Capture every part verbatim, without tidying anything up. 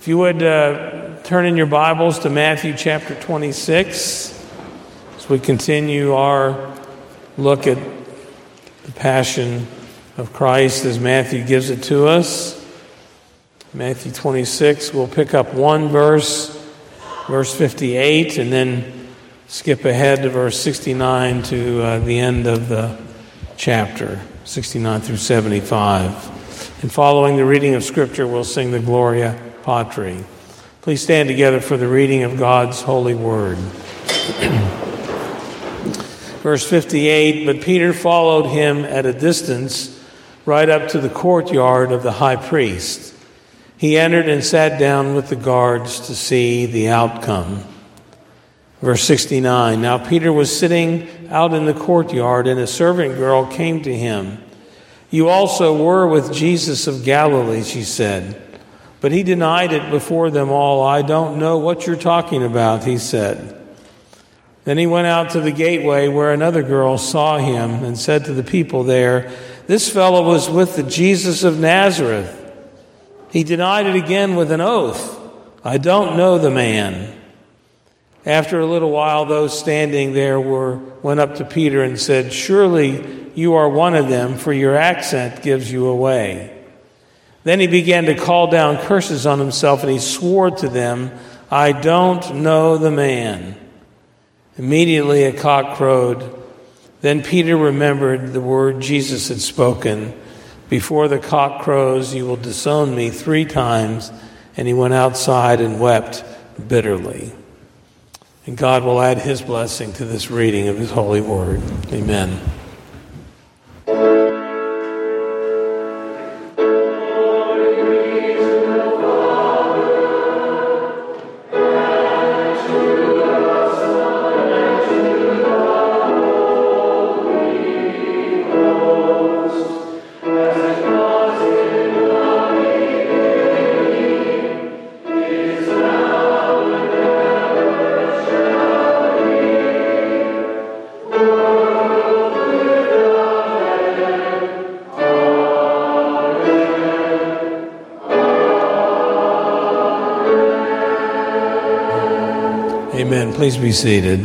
If you would uh, turn in your Bibles to Matthew chapter twenty-six, as we continue our look at the Passion of Christ as Matthew gives it to us. Matthew twenty-six, we'll pick up one verse, verse fifty-eight, and then skip ahead to verse sixty-nine to uh, the end of the chapter, sixty-nine through seventy-five. And following the reading of Scripture, we'll sing the Gloria Patri. Please stand together for the reading of God's holy word. Verse fifty-eight, but Peter followed him at a distance, right up to the courtyard of the high priest. He entered and sat down with the guards to see the outcome. Verse sixty-nine, now Peter was sitting out in the courtyard, and a servant girl came to him. You also were with Jesus of Galilee, she said. But he denied it before them all. I don't know what you're talking about, he said. Then he went out to the gateway where another girl saw him and said to the people there, this fellow was with the Jesus of Nazareth. He denied it again with an oath. I don't know the man. After a little while, those standing there were went up to Peter and said, surely you are one of them, for your accent gives you away. Then he began to call down curses on himself, and he swore to them, I don't know the man. Immediately a cock crowed. Then Peter remembered the word Jesus had spoken, before the cock crows, you will disown me three times. And he went outside and wept bitterly. And God will add his blessing to this reading of his holy word. Amen. Amen. Please be seated.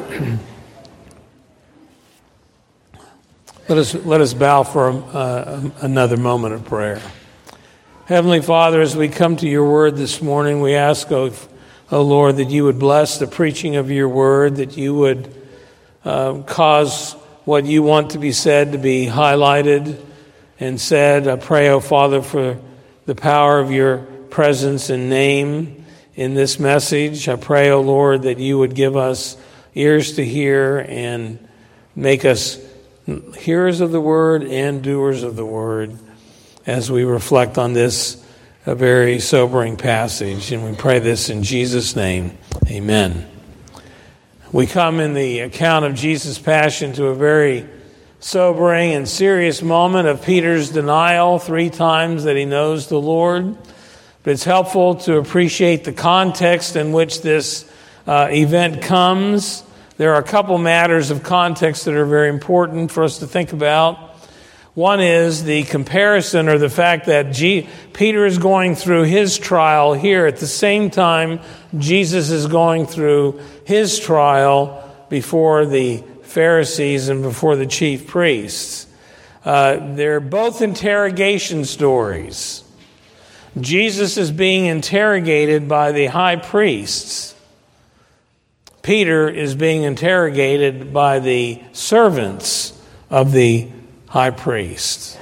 Let us let us bow for uh, another moment of prayer. Heavenly Father, as we come to your word this morning, we ask, oh, oh Lord, that you would bless the preaching of your word, that you would uh, cause what you want to be said to be highlighted and said. I pray, oh Father, for the power of your presence and name in this message. I pray, O Lord, that you would give us ears to hear and make us hearers of the word and doers of the word as we reflect on this a very sobering passage. And we pray this in Jesus' name. Amen. We come in the account of Jesus' passion to a very sobering and serious moment of Peter's denial three times that he knows the Lord. But it's helpful to appreciate the context in which this uh, event comes. There are a couple matters of context that are very important for us to think about. One is the comparison, or the fact that G- Peter is going through his trial here at the same time Jesus is going through his trial before the Pharisees and before the chief priests. Uh, they're both interrogation stories. Jesus is being interrogated by the high priests. Peter is being interrogated by the servants of the high priest.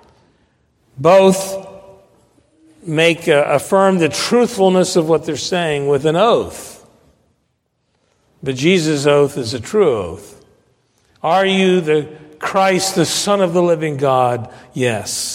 Both make uh, affirm the truthfulness of what they're saying with an oath. But Jesus' oath is a true oath. Are you the Christ, the Son of the living God? Yes.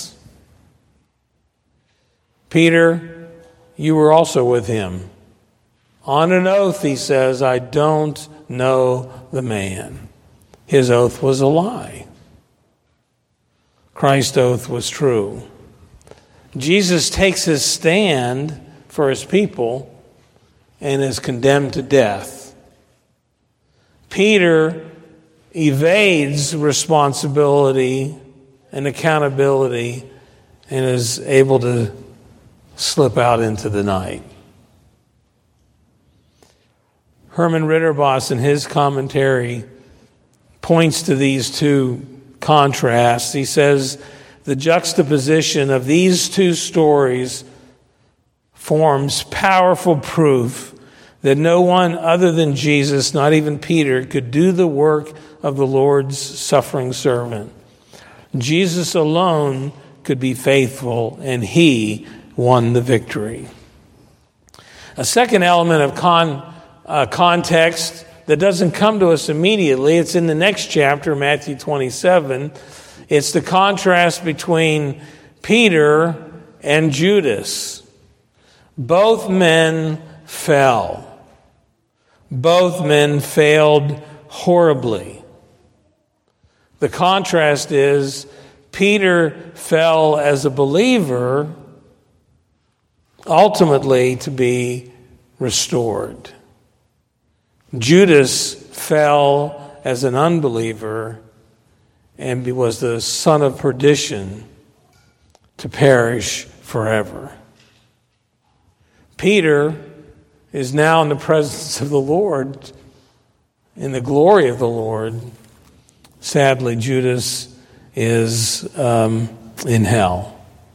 Peter, you were also with him. On an oath, he says, I don't know the man. His oath was a lie. Christ's oath was true. Jesus takes his stand for his people and is condemned to death. Peter evades responsibility and accountability and is able to slip out into the night. Herman Ritterboss, in his commentary, points to these two contrasts. He says the juxtaposition of these two stories forms powerful proof that no one other than Jesus, not even Peter, could do the work of the Lord's suffering servant. Jesus alone could be faithful, and he won the victory. A second element of con, uh, context that doesn't come to us immediately, it's in the next chapter, Matthew twenty-seven. It's the contrast between Peter and Judas. Both men fell. Both men failed horribly. The contrast is Peter fell as a believer, ultimately to be restored. Judas fell as an unbeliever and was the son of perdition to perish forever. Peter is now in the presence of the Lord, in the glory of the Lord. Sadly, Judas is um, in hell.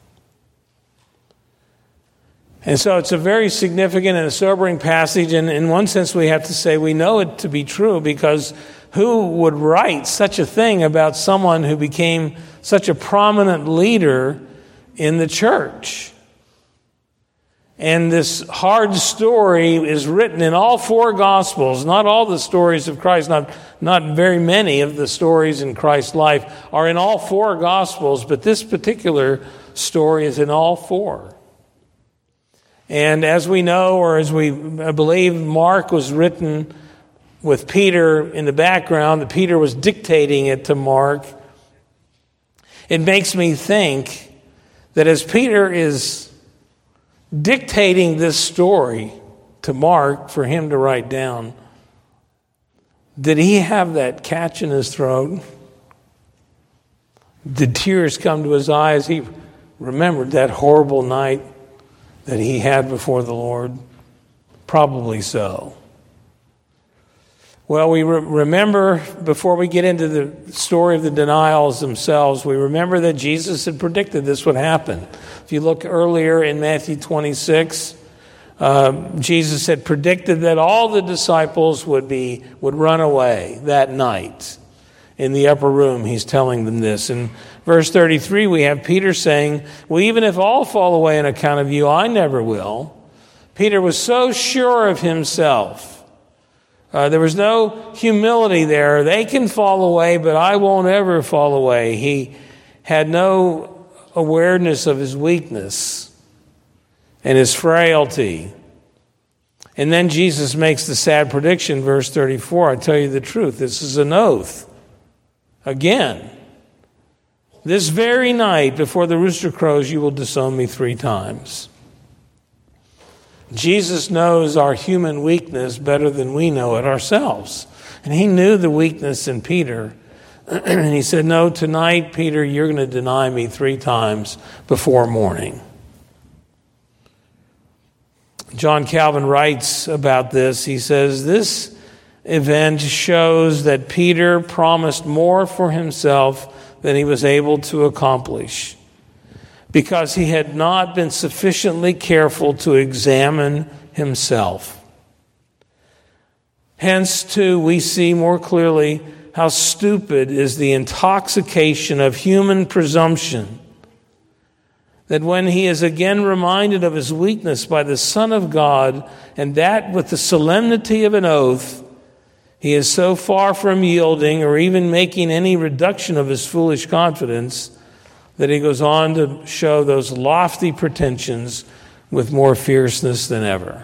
And so it's a very significant and a sobering passage, and in one sense we have to say we know it to be true, because who would write such a thing about someone who became such a prominent leader in the church? And this hard story is written in all four Gospels. Not all the stories of Christ, not, not very many of the stories in Christ's life are in all four Gospels, but this particular story is in all four. And as we know, or as we believe, Mark was written with Peter in the background. Peter was dictating it to Mark. It makes me think that as Peter is dictating this story to Mark for him to write down, did he have that catch in his throat? Did tears come to his eyes? He remembered that horrible night that he had before the Lord? Probably so. Well, we re- remember, before we get into the story of the denials themselves, we remember that Jesus had predicted this would happen. If you look earlier in Matthew twenty-six, uh, Jesus had predicted that all the disciples would be would run away that night. In the upper room, he's telling them this. In verse thirty-three, we have Peter saying, well, even if all fall away on account of you, I never will. Peter was so sure of himself. Uh, there was no humility there. They can fall away, but I won't ever fall away. He had no awareness of his weakness and his frailty. And then Jesus makes the sad prediction, verse thirty-four, I tell you the truth, this is an oath. Again, this very night before the rooster crows, you will disown me three times. Jesus knows our human weakness better than we know it ourselves. And he knew the weakness in Peter. And he said, no, tonight, Peter, you're going to deny me three times before morning. John Calvin writes about this. He says, this event shows that Peter promised more for himself than he was able to accomplish, because he had not been sufficiently careful to examine himself. Hence, too, we see more clearly how stupid is the intoxication of human presumption, that when he is again reminded of his weakness by the Son of God, and that with the solemnity of an oath, he is so far from yielding or even making any reduction of his foolish confidence that he goes on to show those lofty pretensions with more fierceness than ever.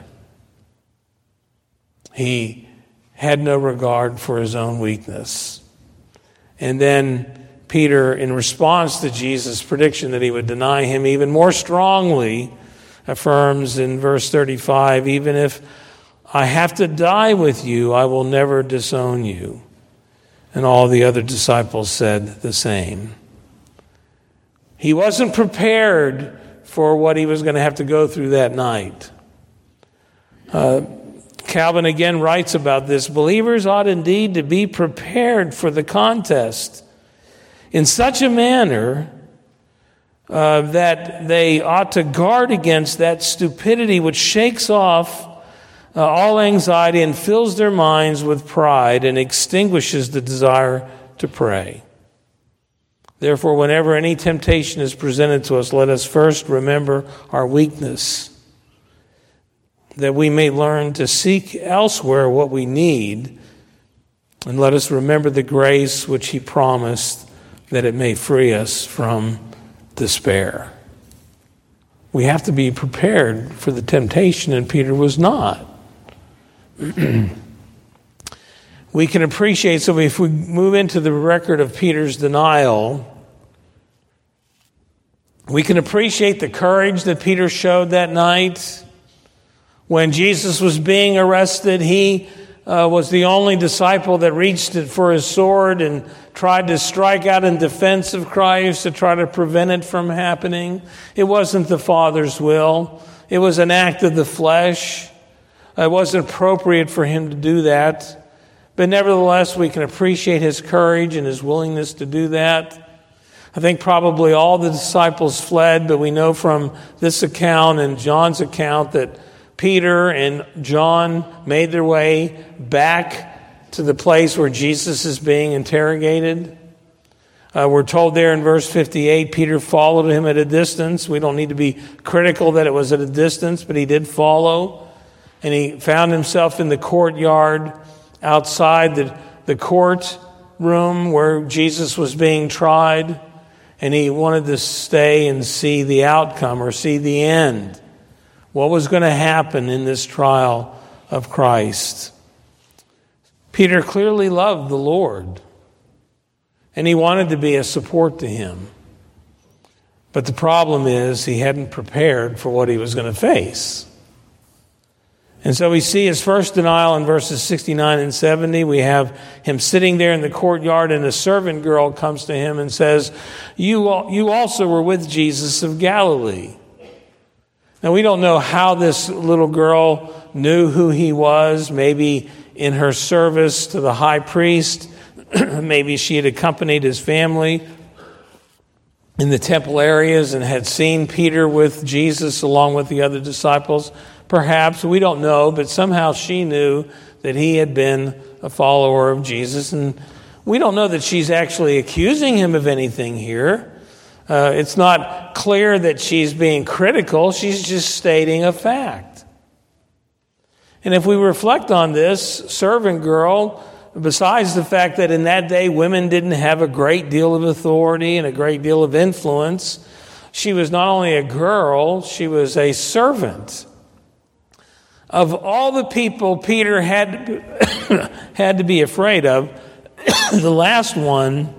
He had no regard for his own weakness. And then Peter, in response to Jesus' prediction that he would deny him even more strongly, affirms in verse thirty-five, even if I have to die with you, I will never disown you. And all the other disciples said the same. He wasn't prepared for what he was going to have to go through that night. Uh, Calvin again writes about this. Believers ought indeed to be prepared for the contest in such a manner uh, that they ought to guard against that stupidity which shakes off uh, all anxiety and fills their minds with pride and extinguishes the desire to pray. Therefore, whenever any temptation is presented to us, let us first remember our weakness, that we may learn to seek elsewhere what we need, and let us remember the grace which he promised, that it may free us from despair. We have to be prepared for the temptation, and Peter was not. We can appreciate, so if we move into the record of Peter's denial, we can appreciate the courage that Peter showed that night. When Jesus was being arrested, he uh, was the only disciple that reached it for his sword and tried to strike out in defense of Christ to try to prevent it from happening. It wasn't the Father's will. It was an act of the flesh. It wasn't appropriate for him to do that. But nevertheless, we can appreciate his courage and his willingness to do that. I think probably all the disciples fled, but we know from this account and John's account that Peter and John made their way back to the place where Jesus is being interrogated. Uh, we're told there in verse fifty-eight, Peter followed him at a distance. We don't need to be critical that it was at a distance, but he did follow. And he found himself in the courtyard outside the, the court room where Jesus was being tried. And he wanted to stay and see the outcome or see the end. What was going to happen in this trial of Christ? Peter clearly loved the Lord, and he wanted to be a support to him. But the problem is he hadn't prepared for what he was going to face. And so we see his first denial in verses sixty-nine and seventy. We have him sitting there in the courtyard, and a servant girl comes to him and says, you, you also were with Jesus of Galilee. Now, we don't know how this little girl knew who he was. Maybe in her service to the high priest, maybe she had accompanied his family in the temple areas and had seen Peter with Jesus along with the other disciples. Perhaps, we don't know, but somehow she knew that he had been a follower of Jesus. And we don't know that she's actually accusing him of anything here. Uh, it's not clear that she's being critical. She's just stating a fact. And if we reflect on this, servant girl, besides the fact that in that day women didn't have a great deal of authority and a great deal of influence, she was not only a girl, she was a servant. Of all the people Peter had to, had to be afraid of, the last one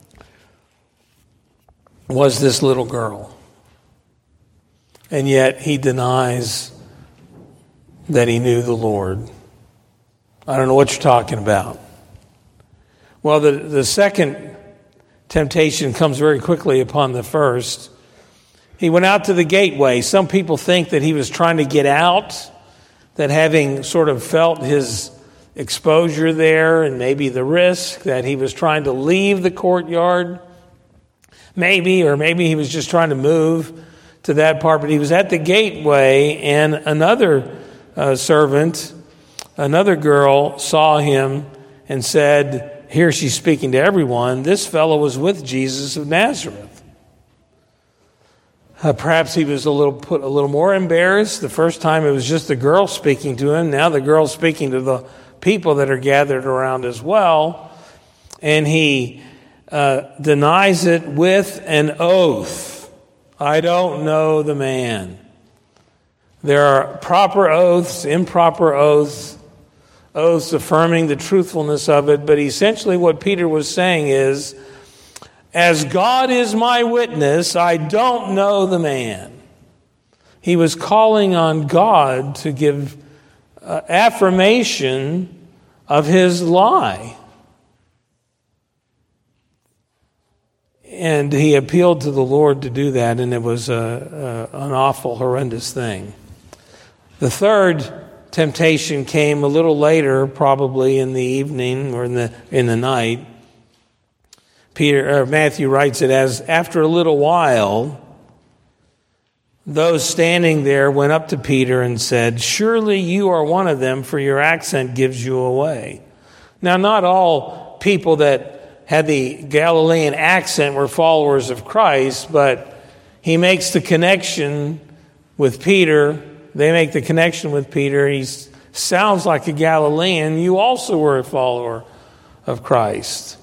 was this little girl. And yet he denies that he knew the Lord. I don't know what you're talking about. Well, the, the second temptation comes very quickly upon the first. He went out to the gateway. Some people think that he was trying to get out, that having sort of felt his exposure there and maybe the risk, that he was trying to leave the courtyard. Maybe, or maybe he was just trying to move to that part. But he was at the gateway, and another uh, servant, another girl, saw him and said, here she's speaking to everyone, this fellow was with Jesus of Nazareth. Uh, perhaps he was a little put a little more embarrassed. The first time it was just the girl speaking to him. Now the girl's speaking to the people that are gathered around as well. And he uh, denies it with an oath. I don't know the man. There are proper oaths, improper oaths, oaths affirming the truthfulness of it. But essentially what Peter was saying is, as God is my witness, I don't know the man. He was calling on God to give uh, affirmation of his lie. And he appealed to the Lord to do that, and it was a, a, an awful, horrendous thing. The third temptation came a little later, probably in the evening or in the in the night. Peter or Matthew writes it as, after a little while, those standing there went up to Peter and said, "Surely you are one of them, for your accent gives you away." Now, not all people that had the Galilean accent were followers of Christ, but he makes the connection with Peter. They make the connection with Peter. He sounds like a Galilean. You also were a follower of Christ.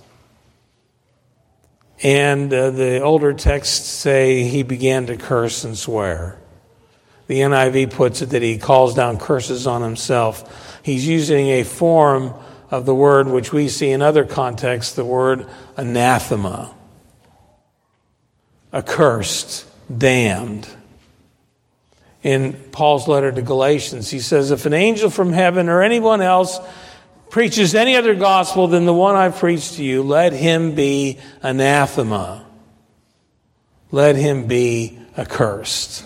And uh, the older texts say he began to curse and swear. The N I V puts it that he calls down curses on himself. He's using a form of the word which we see in other contexts, the word anathema. Accursed, damned. In Paul's letter to Galatians, he says, if an angel from heaven or anyone else preaches any other gospel than the one I've preached to you, let him be anathema. Let him be accursed.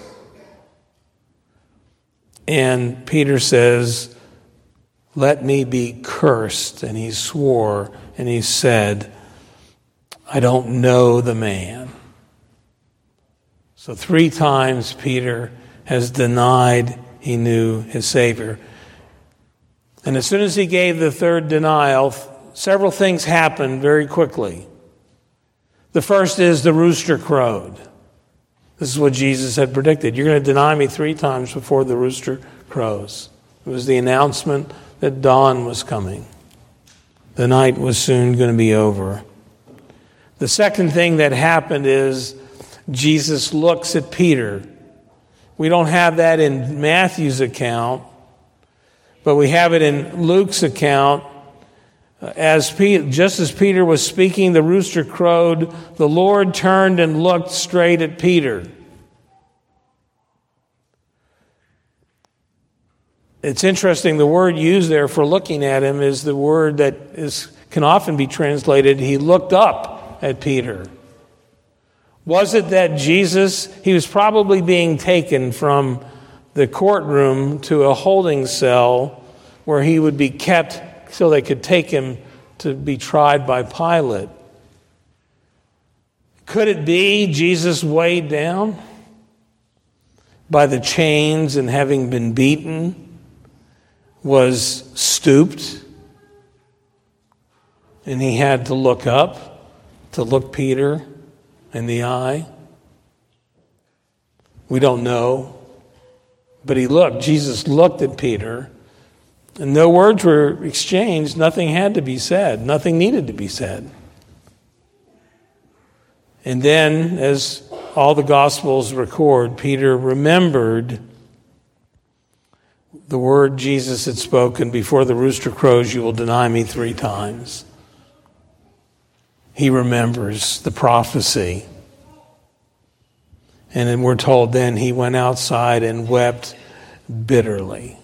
And Peter says, let me be cursed. And he swore and he said, I don't know the man. So three times Peter has denied he knew his Savior. And as soon as he gave the third denial, several things happened very quickly. The first is the rooster crowed. This is what Jesus had predicted. You're going to deny me three times before the rooster crows. It was the announcement that dawn was coming. The night was soon going to be over. The second thing that happened is Jesus looks at Peter. We don't have that in Matthew's account, but we have it in Luke's account. As Peter, just as Peter was speaking, the rooster crowed. The Lord turned and looked straight at Peter. It's interesting, the word used there for looking at him is the word that is can often be translated, he looked up at Peter. Was it that Jesus, he was probably being taken from the courtroom to a holding cell where he would be kept so they could take him to be tried by Pilate. Could it be Jesus weighed down by the chains and having been beaten was stooped and he had to look up to look Peter in the eye? We don't know. But he looked. Jesus looked at Peter. And no words were exchanged. Nothing had to be said. Nothing needed to be said. And then, as all the Gospels record, Peter remembered the word Jesus had spoken, before the rooster crows, you will deny me three times. He remembers the prophecy. And then we're told then he went outside and wept bitterly.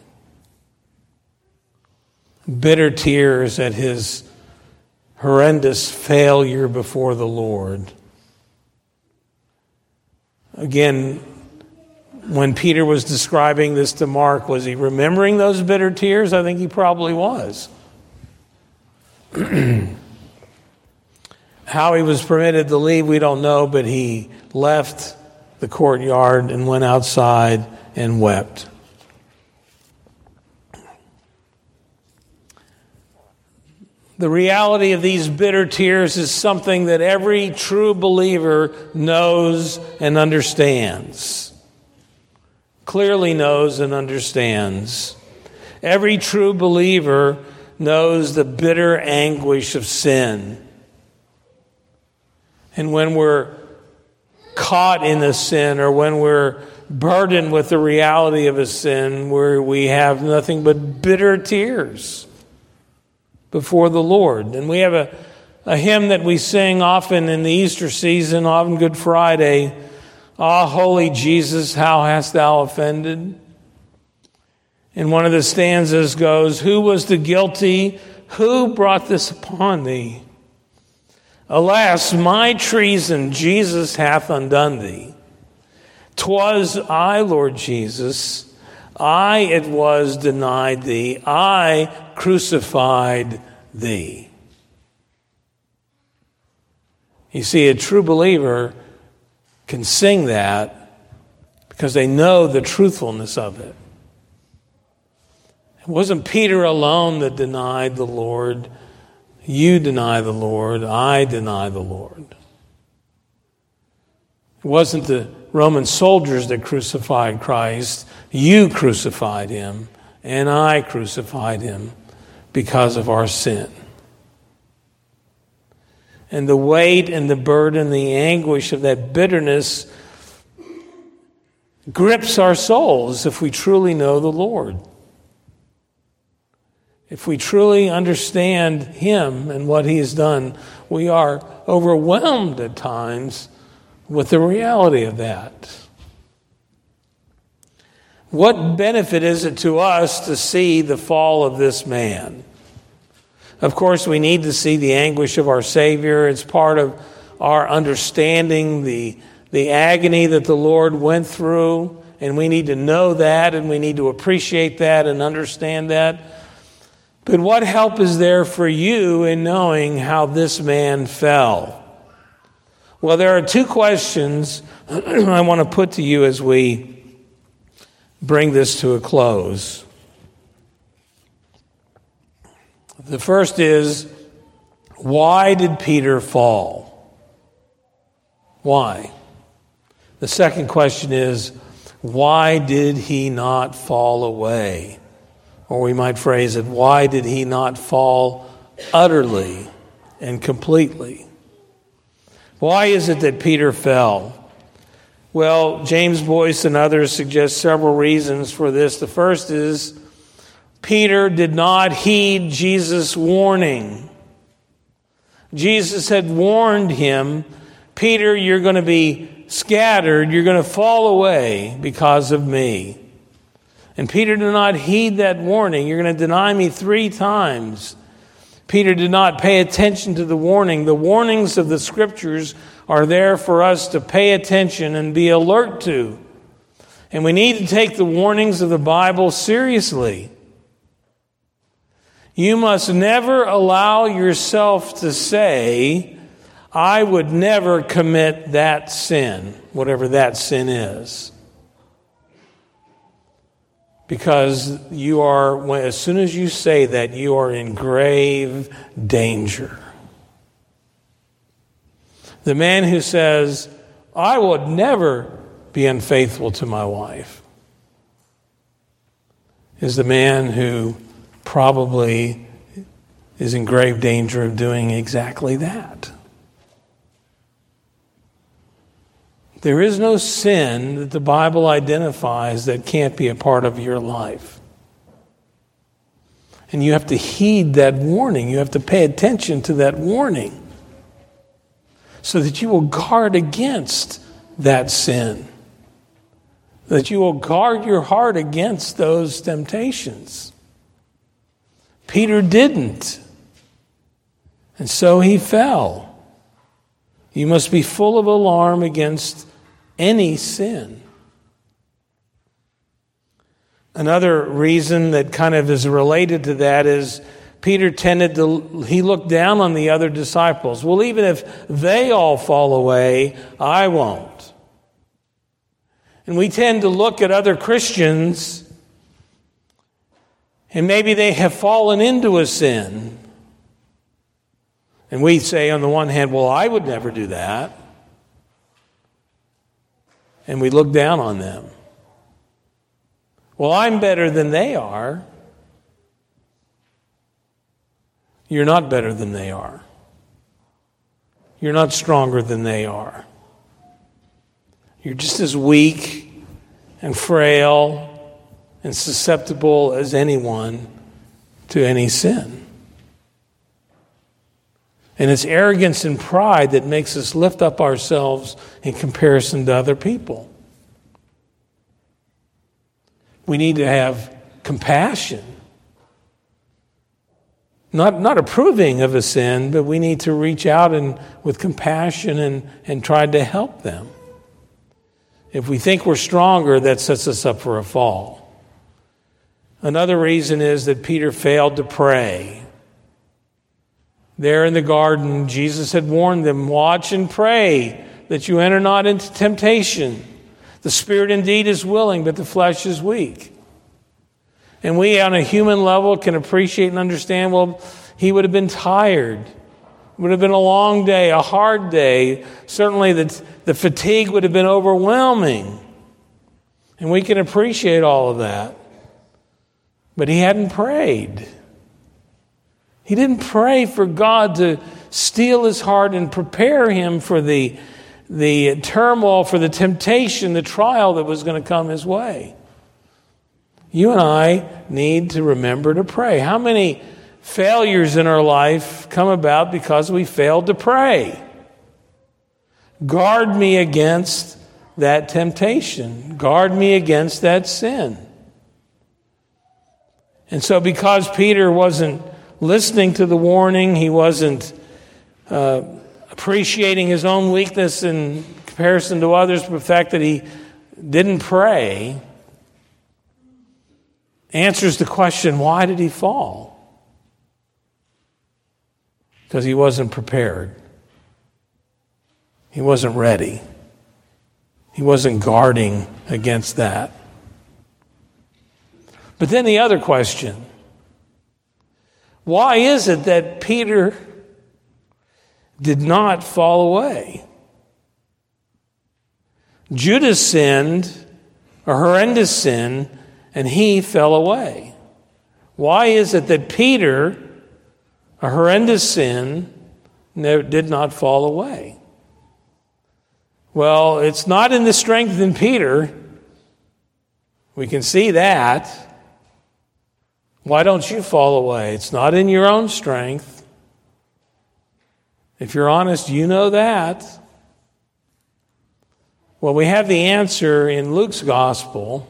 Bitter tears at his horrendous failure before the Lord. Again, when Peter was describing this to Mark, was he remembering those bitter tears? I think he probably was. How he was permitted to leave, we don't know, but he left the courtyard and went outside and wept. The reality of these bitter tears is something that every true believer knows and understands. Clearly knows and understands. Every true believer knows the bitter anguish of sin. And when we're caught in a sin, or when we're burdened with the reality of a sin, where we have nothing but bitter tears before the Lord. And we have a, a hymn that we sing often in the Easter season, often Good Friday. Ah, holy Jesus, how hast thou offended? And one of the stanzas goes, who was the guilty? Who brought this upon thee? Alas, my treason, Jesus hath undone thee. 'Twas I, Lord Jesus, I it was denied thee. I crucified thee. You see, a true believer can sing that because they know the truthfulness of it. It wasn't Peter alone that denied the Lord. You deny the Lord. I deny the Lord. It wasn't the Roman soldiers that crucified Christ. You crucified him, and I crucified him because of our sin. And the weight and the burden, the anguish of that bitterness grips our souls if we truly know the Lord. If we truly understand him and what he has done, we are overwhelmed at times with the reality of that. What benefit is it to us to see the fall of this man? Of course, we need to see the anguish of our Savior. It's part of our understanding the, the agony that the Lord went through, and we need to know that, and we need to appreciate that and understand that. But what help is there for you in knowing how this man fell? Well, there are two questions I want to put to you as we bring this to a close. The first is, why did Peter fall? Why? The second question is, why did he not fall away? Or we might phrase it, why did he not fall utterly and completely? Why is it that Peter fell? Well, James Boyce and others suggest several reasons for this. The first is, Peter did not heed Jesus' warning. Jesus had warned him, Peter, you're going to be scattered, you're going to fall away because of me. And Peter did not heed that warning. You're going to deny me three times. Peter did not pay attention to the warning. The warnings of the Scriptures are there for us to pay attention and be alert to. And we need to take the warnings of the Bible seriously. You must never allow yourself to say, I would never commit that sin, whatever that sin is. Because you are, as soon as you say that, you are in grave danger. The man who says, I would never be unfaithful to my wife, is the man who probably is in grave danger of doing exactly that. There is no sin that the Bible identifies that can't be a part of your life. And you have to heed that warning. You have to pay attention to that warning so that you will guard against that sin. That you will guard your heart against those temptations. Peter didn't. And so he fell. You must be full of alarm against any sin. Another reason that kind of is related to that is Peter tended to, he looked down on the other disciples. Well, even if they all fall away, I won't. And we tend to look at other Christians and maybe they have fallen into a sin. And we say on the one hand, well, I would never do that. And we look down on them. Well, I'm better than they are. You're not better than they are. You're not stronger than they are. You're just as weak and frail and susceptible as anyone to any sin. And it's arrogance and pride that makes us lift up ourselves in comparison to other people. We need to have compassion. Not, not approving of a sin, but we need to reach out and with compassion and, and try to help them. If we think we're stronger, that sets us up for a fall. Another reason is that Peter failed to pray. There in the garden, Jesus had warned them, watch and pray that you enter not into temptation. The spirit indeed is willing, but the flesh is weak. And we on a human level can appreciate and understand, well, he would have been tired. It would have been a long day, a hard day. Certainly the, the fatigue would have been overwhelming. And we can appreciate all of that. But he hadn't prayed. He didn't pray for God to steel his heart and prepare him for the, the turmoil, for the temptation, the trial that was going to come his way. You and I need to remember to pray. How many failures in our life come about because we failed to pray? Guard me against that temptation. Guard me against that sin. And so because Peter wasn't listening to the warning, he wasn't uh, appreciating his own weakness in comparison to others, but the fact that he didn't pray answers the question, why did he fall? Because he wasn't prepared. He wasn't ready. He wasn't guarding against that. But then the other question, why is it that Peter did not fall away? Judas sinned a horrendous sin, and he fell away. Why is it that Peter, a horrendous sin, never, did not fall away? Well, it's not in the strength in Peter. We can see that. Why don't you fall away? It's not in your own strength. If you're honest, you know that. Well, we have the answer in Luke's gospel.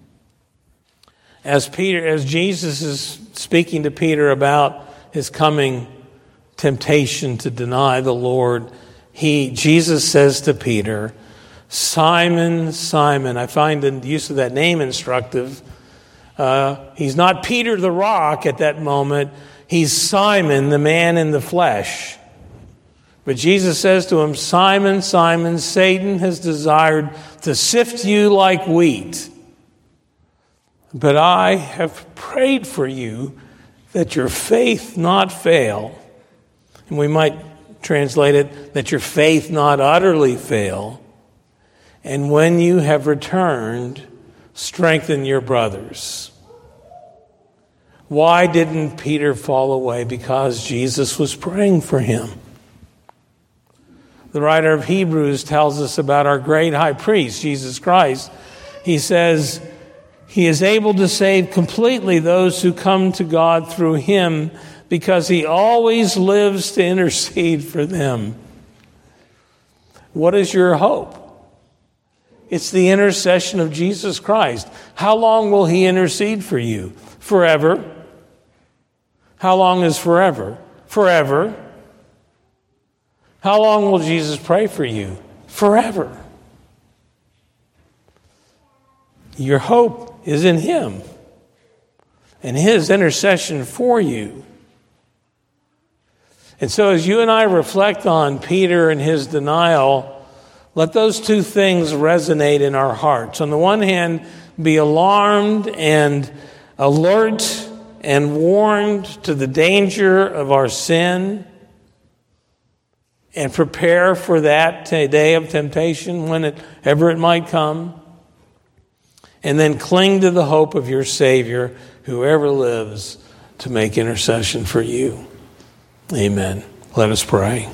As Peter, as Jesus is speaking to Peter about his coming temptation to deny the Lord, he, Jesus says to Peter, Simon, Simon. I find the use of that name instructive. Uh, he's not Peter the rock at that moment. He's Simon, the man in the flesh. But Jesus says to him, Simon, Simon, Satan has desired to sift you like wheat. But I have prayed for you that your faith not fail. And we might translate it, that your faith not utterly fail. And when you have returned, strengthen your brothers. Why didn't Peter fall away? Because Jesus was praying for him. The writer of Hebrews tells us about our great high priest, Jesus Christ. He says, he is able to save completely those who come to God through him because he always lives to intercede for them. What is your hope? It's the intercession of Jesus Christ. How long will he intercede for you? Forever. How long is forever? Forever. How long will Jesus pray for you? Forever. Your hope is in him and his intercession for you. And so as you and I reflect on Peter and his denial, let those two things resonate in our hearts. On the one hand, be alarmed and alert and warned to the danger of our sin, and prepare for that day of temptation whenever it might come. And then cling to the hope of your Savior, whoever lives, to make intercession for you. Amen. Let us pray.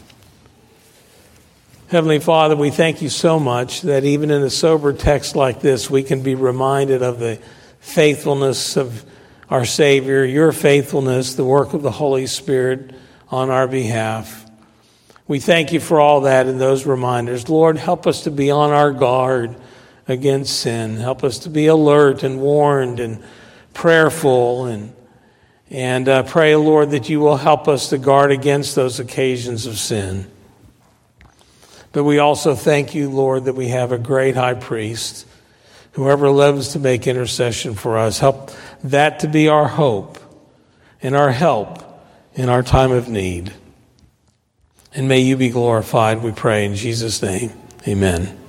Heavenly Father, we thank you so much that even in a sober text like this, we can be reminded of the faithfulness of our Savior, your faithfulness, the work of the Holy Spirit on our behalf. We thank you for all that and those reminders. Lord, help us to be on our guard against sin. Help us to be alert and warned and prayerful and, And uh, pray, Lord, that you will help us to guard against those occasions of sin. But we also thank you, Lord, that we have a great high priest, whoever lives to make intercession for us. Help that to be our hope and our help in our time of need. And may you be glorified, we pray in Jesus' name. Amen.